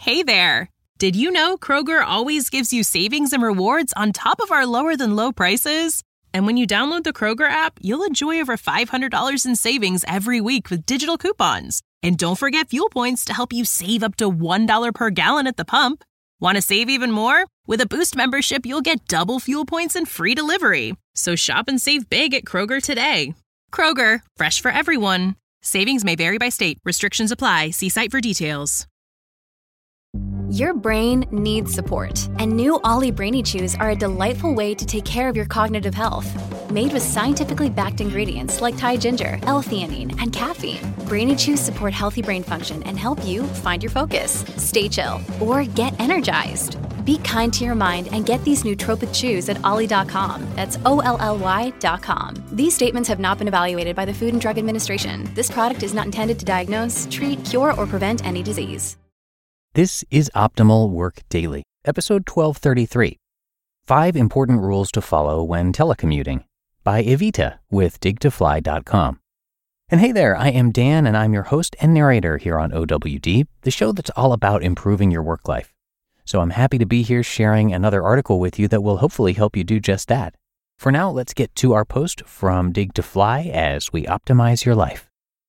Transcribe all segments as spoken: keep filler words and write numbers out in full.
Hey there! Did you know Kroger always gives you savings and rewards on top of our lower-than-low prices? And when you download the Kroger app, you'll enjoy over five hundred dollars in savings every week with digital coupons. And don't forget fuel points to help you save up to one dollar per gallon at the pump. Want to save even more? With a Boost membership, you'll get double fuel points and free delivery. So shop and save big at Kroger today. Kroger, fresh for everyone. Savings may vary by state. Restrictions apply. See site for details. Your brain needs support, and new Ollie Brainy Chews are a delightful way to take care of your cognitive health. Made with scientifically backed ingredients like Thai ginger, L-theanine, and caffeine, Brainy Chews support healthy brain function and help you find your focus, stay chill, or get energized. Be kind to your mind and get these nootropic chews at ollie dot com. That's O L L Y dot com. These statements have not been evaluated by the Food and Drug Administration. This product is not intended to diagnose, treat, cure, or prevent any disease. This is Optimal Work Daily, episode twelve thirty-three. Five Important Rules to Follow When Telecommuting by Evita with dig to fly dot com. And hey there, I am Dan, and I'm your host and narrator here on O W D, the show that's all about improving your work life. So I'm happy to be here sharing another article with you that will hopefully help you do just that. For now, let's get to our post from Dig to Fly as we optimize your life.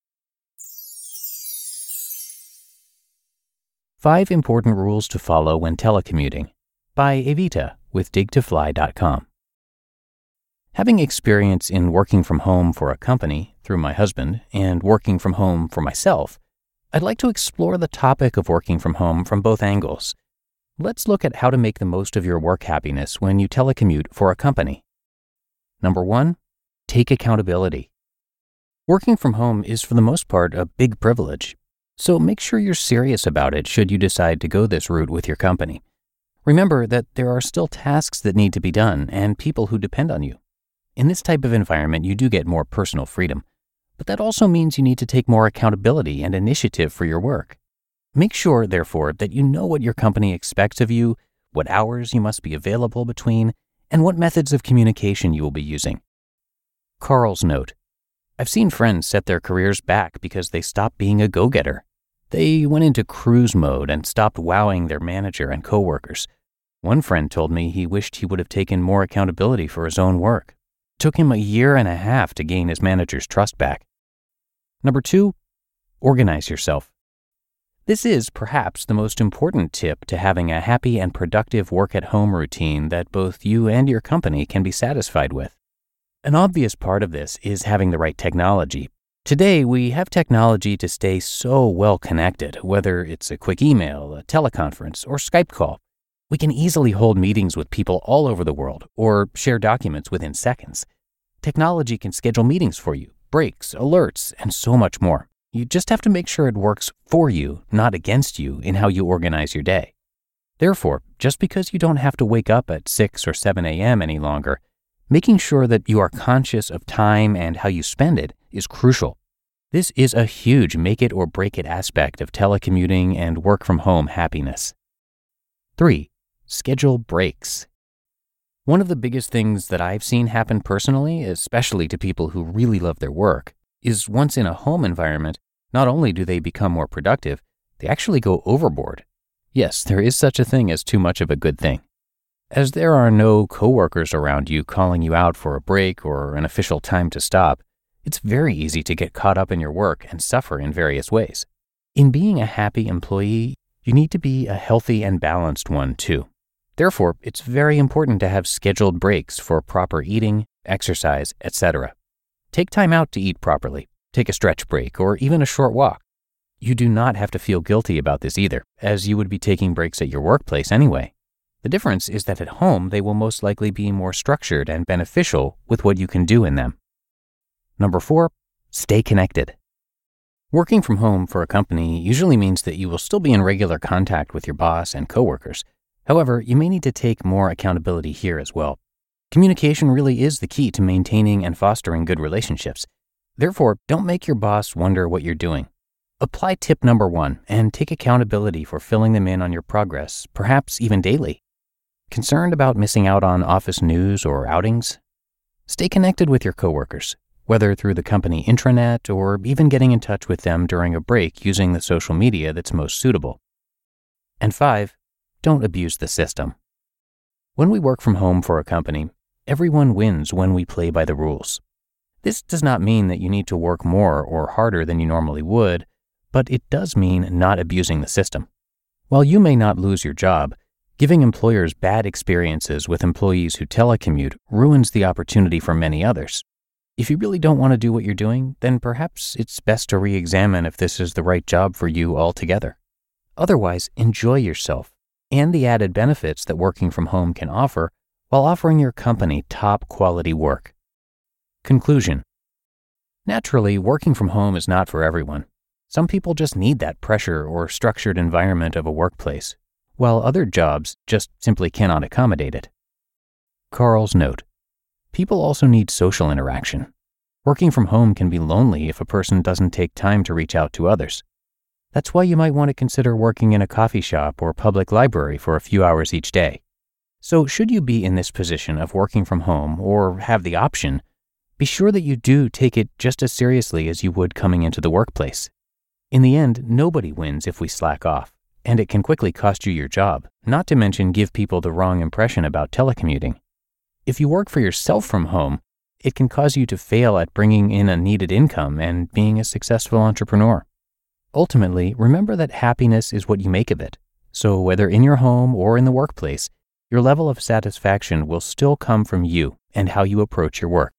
Five Important Rules to Follow When Telecommuting by Evita with dig to fly dot com. Having experience in working from home for a company through my husband and working from home for myself, I'd like to explore the topic of working from home from both angles. Let's look at how to make the most of your work happiness when you telecommute for a company. Number one, take accountability. Working from home is for the most part a big privilege. So make sure you're serious about it should you decide to go this route with your company. Remember that there are still tasks that need to be done and people who depend on you. In this type of environment, you do get more personal freedom, but that also means you need to take more accountability and initiative for your work. Make sure, therefore, that you know what your company expects of you, what hours you must be available between, and what methods of communication you will be using. Carl's note. I've seen friends set their careers back because they stopped being a go-getter. They went into cruise mode and stopped wowing their manager and coworkers. One friend told me he wished he would have taken more accountability for his own work. It took him a year and a half to gain his manager's trust back. Number two, organize yourself. This is perhaps the most important tip to having a happy and productive work-at-home routine that both you and your company can be satisfied with. An obvious part of this is having the right technology. Today, we have technology to stay so well connected, whether it's a quick email, a teleconference, or Skype call. We can easily hold meetings with people all over the world or share documents within seconds. Technology can schedule meetings for you, breaks, alerts, and so much more. You just have to make sure it works for you, not against you, in how you organize your day. Therefore, just because you don't have to wake up at six or seven a.m. any longer, making sure that you are conscious of time and how you spend it is crucial. This is a huge make-it-or-break-it aspect of telecommuting and work-from-home happiness. Three, schedule breaks. One of the biggest things that I've seen happen personally, especially to people who really love their work, is once in a home environment, not only do they become more productive, they actually go overboard. Yes, there is such a thing as too much of a good thing. As there are no coworkers around you calling you out for a break or an official time to stop, it's very easy to get caught up in your work and suffer in various ways. In being a happy employee, you need to be a healthy and balanced one too. Therefore, it's very important to have scheduled breaks for proper eating, exercise, et cetera. Take time out to eat properly, take a stretch break, or even a short walk. You do not have to feel guilty about this either, as you would be taking breaks at your workplace anyway. The difference is that at home, they will most likely be more structured and beneficial with what you can do in them. Number four, stay connected. Working from home for a company usually means that you will still be in regular contact with your boss and coworkers. However, you may need to take more accountability here as well. Communication really is the key to maintaining and fostering good relationships. Therefore, don't make your boss wonder what you're doing. Apply tip number one and take accountability for filling them in on your progress, perhaps even daily. Concerned about missing out on office news or outings? Stay connected with your coworkers, whether through the company intranet or even getting in touch with them during a break using the social media that's most suitable. And five, don't abuse the system. When we work from home for a company, everyone wins when we play by the rules. This does not mean that you need to work more or harder than you normally would, but it does mean not abusing the system. While you may not lose your job, giving employers bad experiences with employees who telecommute ruins the opportunity for many others. If you really don't want to do what you're doing, then perhaps it's best to re-examine if this is the right job for you altogether. Otherwise, enjoy yourself and the added benefits that working from home can offer while offering your company top quality work. Conclusion. Naturally, working from home is not for everyone. Some people just need that pressure or structured environment of a workplace, while other jobs just simply cannot accommodate it. Carl's note. People also need social interaction. Working from home can be lonely if a person doesn't take time to reach out to others. That's why you might want to consider working in a coffee shop or public library for a few hours each day. So should you be in this position of working from home or have the option, be sure that you do take it just as seriously as you would coming into the workplace. In the end, nobody wins if we slack off, and it can quickly cost you your job, not to mention give people the wrong impression about telecommuting. If you work for yourself from home, it can cause you to fail at bringing in a needed income and being a successful entrepreneur. Ultimately, remember that happiness is what you make of it. So whether in your home or in the workplace, your level of satisfaction will still come from you and how you approach your work.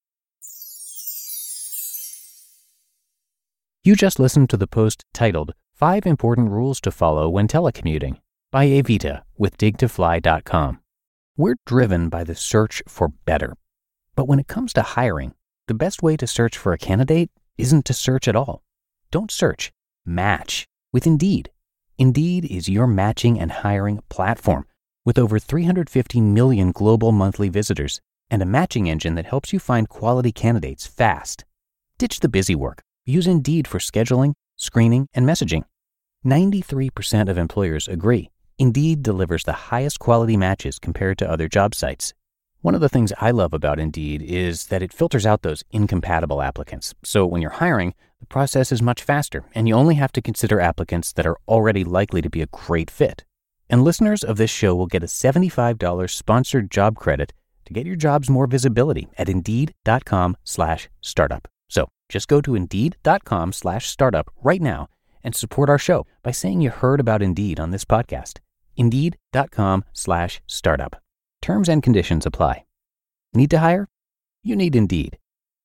You just listened to the post titled Five Important Rules to Follow When Telecommuting by Evita with dig to fly dot com. We're driven by the search for better. But when it comes to hiring, the best way to search for a candidate isn't to search at all. Don't search. Match with Indeed. Indeed is your matching and hiring platform with over three hundred fifty million global monthly visitors and a matching engine that helps you find quality candidates fast. Ditch the busy work. Use Indeed for scheduling, screening, and messaging. ninety-three percent of employers agree Indeed delivers the highest quality matches compared to other job sites. One of the things I love about Indeed is that it filters out those incompatible applicants. So when you're hiring, the process is much faster, and you only have to consider applicants that are already likely to be a great fit. And listeners of this show will get a seventy-five dollars sponsored job credit to get your jobs more visibility at Indeed.com slash startup. So just go to Indeed.com slash startup right now and support our show by saying you heard about Indeed on this podcast. Indeed.com slash startup. Terms and conditions apply. Need to hire? You need Indeed.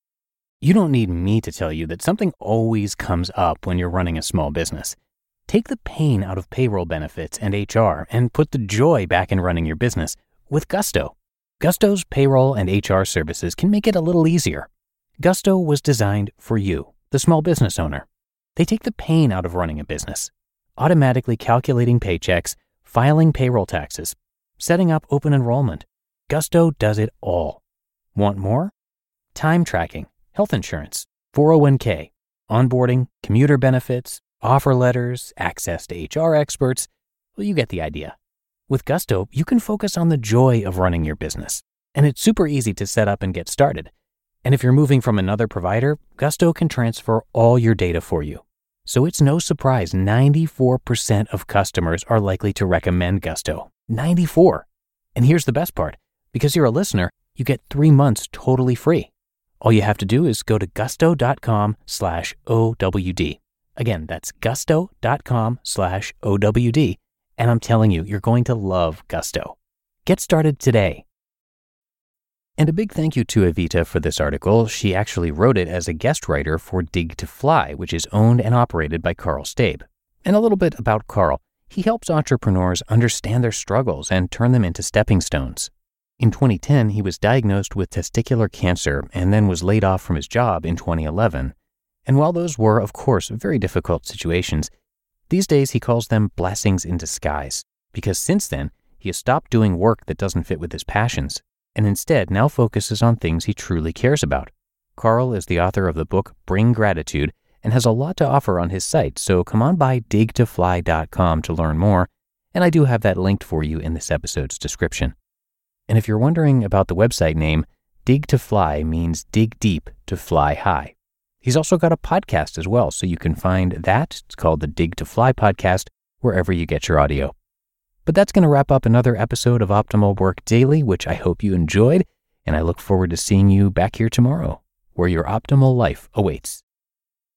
You don't need me to tell you that something always comes up when you're running a small business. Take the pain out of payroll benefits and H R and put the joy back in running your business with Gusto. Gusto's payroll and H R services can make it a little easier. Gusto was designed for you, the small business owner. They take the pain out of running a business, automatically calculating paychecks, filing payroll taxes, setting up open enrollment. Gusto does it all. Want more? Time tracking, health insurance, four oh one k, onboarding, commuter benefits, offer letters, access to H R experts. Well, you get the idea. With Gusto, you can focus on the joy of running your business, and it's super easy to set up and get started. And if you're moving from another provider, Gusto can transfer all your data for you. So it's no surprise ninety-four percent of customers are likely to recommend Gusto. ninety-four. And here's the best part. Because you're a listener, you get three months totally free. All you have to do is go to gusto.com slash OWD. Again, that's gusto.com slash OWD. And I'm telling you, you're going to love Gusto. Get started today. And a big thank you to Evita for this article. She actually wrote it as a guest writer for Dig to Fly, which is owned and operated by Carl Stabe. And a little bit about Carl. He helps entrepreneurs understand their struggles and turn them into stepping stones. In twenty ten, he was diagnosed with testicular cancer and then was laid off from his job in twenty eleven. And while those were, of course, very difficult situations, these days he calls them blessings in disguise, because since then, he has stopped doing work that doesn't fit with his passions, and instead now focuses on things he truly cares about. Carl is the author of the book Bring Gratitude and has a lot to offer on his site, so come on by dig to fly dot com to learn more, and I do have that linked for you in this episode's description. And if you're wondering about the website name, Dig to Fly means dig deep to fly high. He's also got a podcast as well, so you can find that. It's called the Dig to Fly podcast, wherever you get your audio. But that's going to wrap up another episode of Optimal Work Daily, which I hope you enjoyed, and I look forward to seeing you back here tomorrow, where your optimal life awaits.